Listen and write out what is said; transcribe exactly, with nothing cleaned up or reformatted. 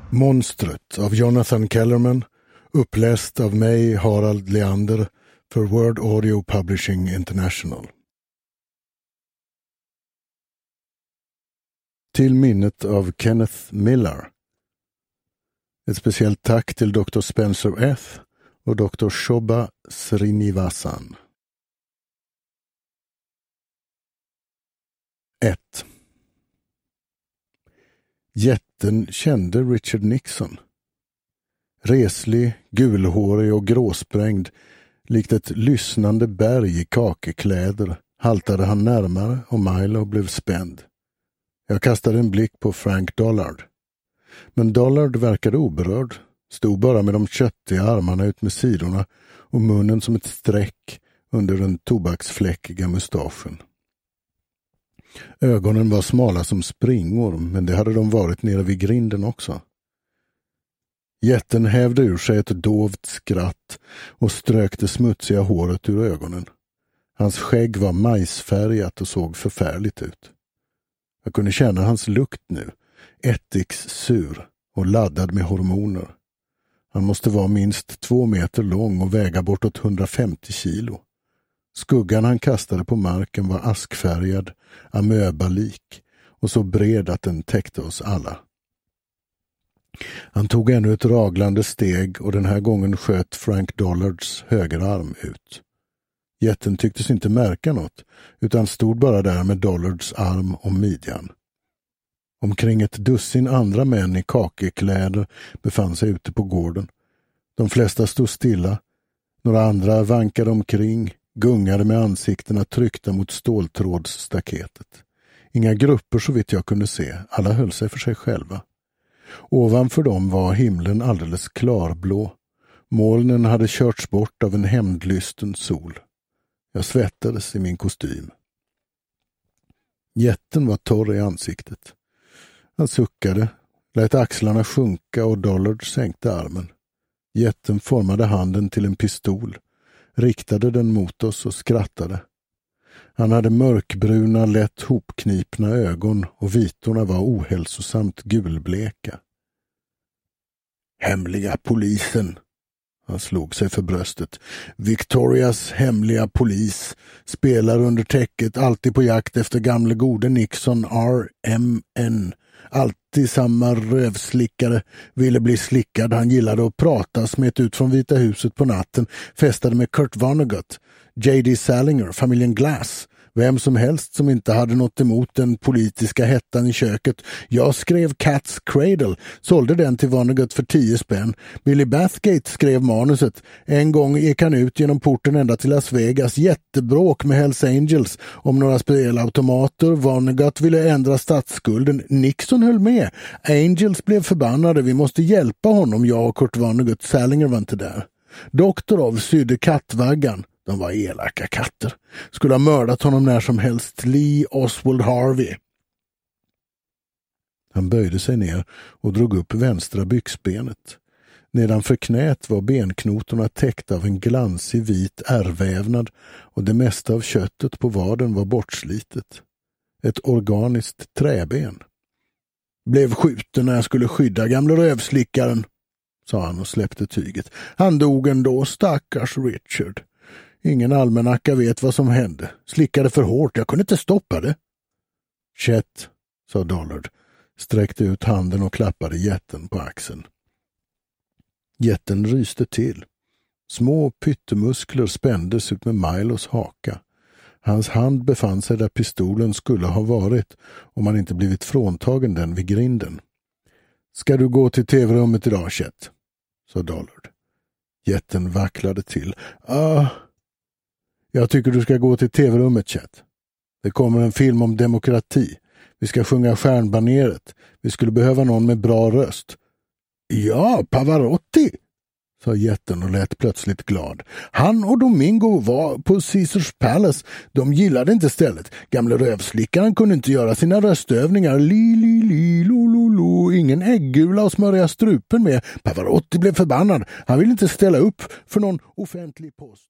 Monstret av Jonathan Kellerman, uppläst av mig, Harald Leander, för Word Audio Publishing International. Till minnet av Kenneth Miller. Ett speciellt tack till doktor Spencer F. och doktor Shobha Srinivasan. ett. Jätten kände Richard Nixon. Reslig, gulhårig och gråsprängd, likt ett lyssnande berg i kakekläder, haltade han närmare och Milo blev spänd. Jag kastade en blick på Frank Dollard. Men Dollard verkade oberörd, stod bara med de köttiga armarna ut med sidorna och munnen som ett streck under den tobaksfläckiga mustaschen. Ögonen var smala som springor, men det hade de varit nere vid grinden också. Jätten hävde ur sig ett dovt skratt och strök det smutsiga håret ur ögonen. Hans skägg var majsfärgat och såg förfärligt ut. Jag kunde känna hans lukt nu, ättiks-sur och laddad med hormoner. Han måste vara minst två meter lång och väga bortåt hundrafemtio kilo. Skuggan han kastade på marken var askfärgad, amöbalik och så bred att den täckte oss alla. Han tog ännu ett raglande steg och den här gången sköt Frank Dollards högerarm ut. Jätten tycktes inte märka något utan stod bara där med Dollards arm om midjan. Omkring ett dussin andra män i kakekläder befann sig ute på gården. De flesta stod stilla. Några andra vankade omkring, gungade med ansiktena tryckta mot ståltrådsstaketet. Inga grupper så vitt jag kunde se, alla höll sig för sig själva. Ovanför dem var himlen alldeles klarblå. Molnen hade körts bort av en hämndlysten sol. Jag svettades i min kostym. Jätten var torr i ansiktet. Han suckade, lät axlarna sjunka och Dollard sänkte armen. Jätten formade handen till en pistol, riktade den mot oss och skrattade. Han hade mörkbruna, lätt hopknipna ögon och vitorna var ohälsosamt gulbleka. Hemliga polisen. Han slog sig för bröstet. Victorias hemliga polis spelar under täcket, alltid på jakt efter gamle gode Nixon R M N. Alltid samma rövslickare, ville bli slickad. Han gillade att prata, smet ut från Vita huset på natten, festade med Kurt Vonnegut, J D Salinger, familjen Glass. Vem som helst som inte hade något emot den politiska hettan i köket. Jag skrev Cat's Cradle, sålde den till Vonnegut för tio spänn. Billy Bathgate skrev manuset. En gång gick han ut genom porten ända till Las Vegas. Jättebråk med Hells Angels om några spelautomater. Vonnegut ville ändra statsskulden. Nixon höll med. Angels blev förbannade. Vi måste hjälpa honom, jag och Kurt Vonnegut. Salinger var inte där. Doktorov sydde kattvaggan. De var elaka katter. Skulle ha mördat honom när som helst. Lee Oswald Harvey. Han böjde sig ner och drog upp vänstra byxbenet. Nedanför knät var benknotorna täckta av en glansig vit ärrvävnad och det mesta av köttet på vaden var bortslitet. Ett organiskt träben. Blev skjuten när jag skulle skydda gamla rövslickaren, sa han och släppte tyget. Han dog ändå, stackars Richard. Ingen almanacka vet vad som hände. Slickade för hårt, jag kunde inte stoppa det. Chet, sa Dollard, sträckte ut handen och klappade jätten på axeln. Jätten ryste till. Små pyttemuskler spändes ut med Milos haka. Hans hand befann sig där pistolen skulle ha varit om han inte blivit fråntagen den vid grinden. Ska du gå till tv-rummet idag, Chet? Sa Dollard. Jätten vacklade till. Ah... Jag tycker du ska gå till tv-rummet, Chet. Det kommer en film om demokrati. Vi ska sjunga Stjärnbaneret. Vi skulle behöva någon med bra röst. Ja, Pavarotti, sa jätten och lät plötsligt glad. Han och Domingo var på Caesars Palace. De gillade inte stället. Gamle rövslickaren kunde inte göra sina röstövningar. Li, li, li, lo, lo, lo. Ingen äggula och smörja strupen med. Pavarotti blev förbannad. Han ville inte ställa upp för någon offentlig post.